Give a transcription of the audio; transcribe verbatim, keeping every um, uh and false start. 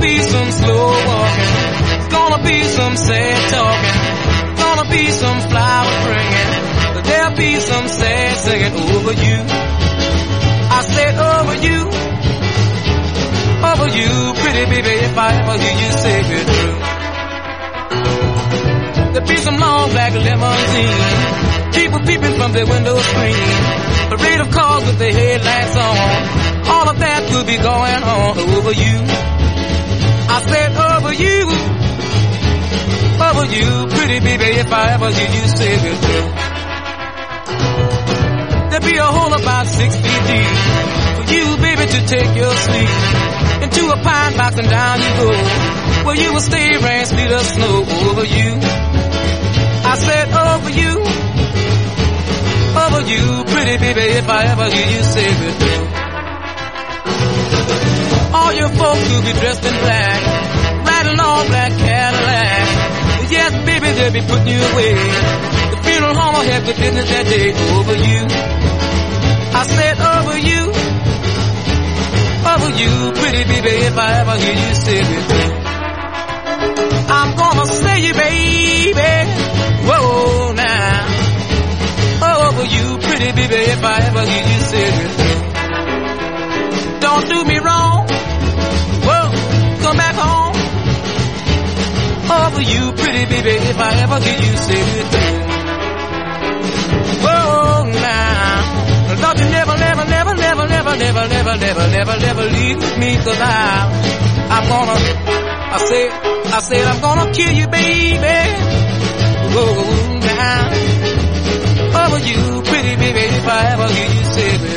be some slow walking. It's gonna be some sad talking. It's gonna be some flower bringing. But there'll be some sad singing over you. I said over you, over you, pretty baby, if I ever hear you say it true. There'll be some long black limousine, people peeping from their window screen, parade of cars with their headlights on. All of that could be going on over you. I said over you, over you, pretty baby, if I ever hear you say it true. There'll be a hole about six feet deep for you, baby, to take your sleep. Into a pine box and down you go, where you will stay, rain, sleet, or snow over you. I said over you, over you, pretty baby, if I ever hear you say it true. All your folks will be dressed in black, riding on black Cadillac. Yes, baby, they'll be putting you away. The funeral home will have the business that day over you. I said over you, over you, pretty baby, if I ever hear you say it true. I'm gonna say you, baby, whoa, now. Over you, pretty baby, if I ever hear you say it true. Don't do me wrong, whoa, come back home. Over you, pretty baby, if I ever hear you say it true. Whoa, now. Don't you never, never, never, never, never, never, never, never, never, never leave with me, cause I, I'm gonna, I said, I said I'm gonna kill you, baby. Whoa, now. Over you, pretty baby, if I ever hear you say it.